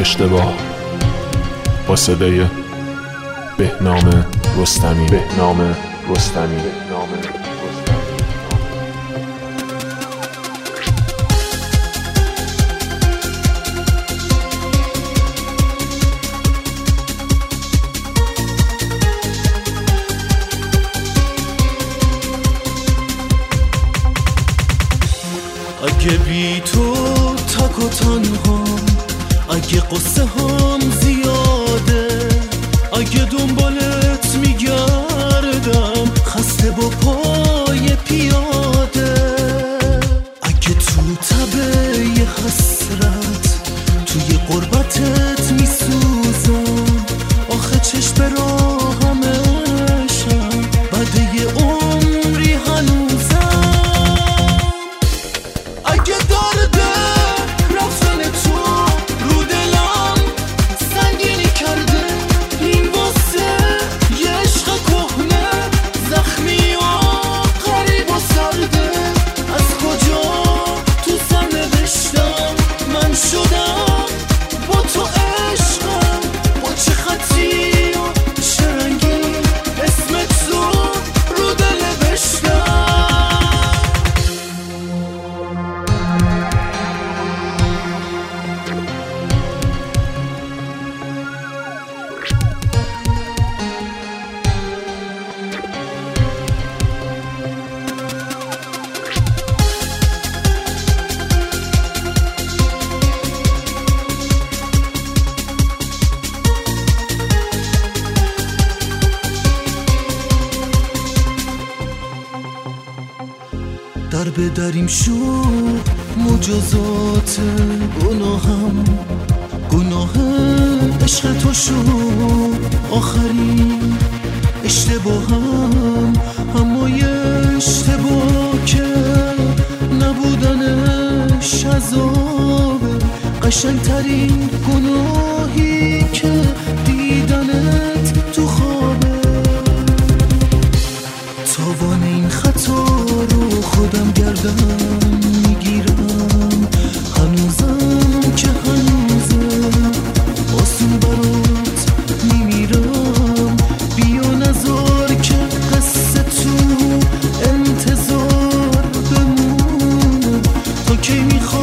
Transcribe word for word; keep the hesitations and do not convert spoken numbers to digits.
اشتباه با صدای بهنام رستمی. بهنام رستمی. بهنام رستمی. اگه بی تو تک و تنها، اگه قصه هم زیاده، اگه دنبالت میگردم خسته با پای پیاده، اگه تو تبه یه حسرت توی قربتت میسوزم، آخه چشم به راهمشم بعد یه عمری هنوزم. اگه درده رفتن تو رو دلم سنگینی کرده، این واسه یه عشق کهنه زخمی و غریب و سرده، از کجا تو سرنوشتم من شدم با تو عشقم، با چه خطی و چه رنگی اسم تو رو دل نوشتم. در به دریم شد مجازات گناهم، گناه عشق تو شد آخرین اشتباهم، اما یه اشتباه که نبودنش عذابه، قشنگترین گناهی که دیدنت تو خوابه. تاوان این خطا رو خودم گردم میگیرم، هنوزم که هنوزم آسون برات میمیرم، بیا نذار که قصه تو انتظار بمونه، تا کی میخوام